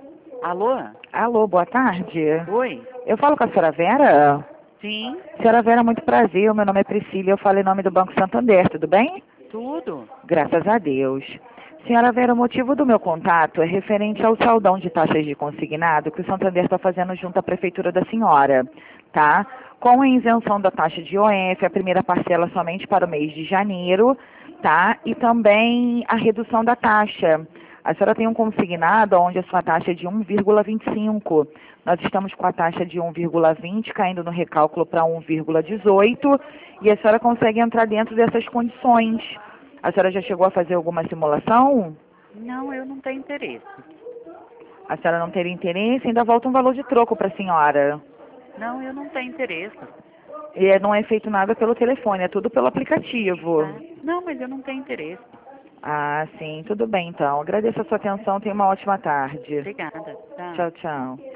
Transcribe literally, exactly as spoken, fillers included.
Alô? Alô, boa tarde. Oi? Eu falo com a senhora Vera? Sim? Senhora Vera, muito prazer. Meu nome é Priscila. Eu falo em nome do Banco Santander, tudo bem? Tudo? Graças a Deus. Senhora Vera, o motivo do meu contato é referente ao saldão de taxas de consignado que o Santander está fazendo junto à Prefeitura da senhora, tá? Com a isenção da taxa de O F, a primeira parcela somente para o mês de janeiro, tá? E também a redução da taxa. A senhora tem um consignado onde a sua taxa é de um vírgula vinte e cinco. Nós estamos com a taxa de um vírgula vinte, caindo no recálculo para um vírgula dezoito, e a senhora consegue entrar dentro dessas condições. A senhora já chegou a fazer alguma simulação? Não, eu não tenho interesse. A senhora não teria interesse? Ainda volta um valor de troco para a senhora. Não, eu não tenho interesse. E é- não é feito nada pelo telefone, é tudo pelo aplicativo. Tá? Não, mas eu não tenho interesse. Ah, sim, tudo bem então. Agradeço a sua atenção, tenha uma ótima tarde. Obrigada. Tá. Tchau, tchau.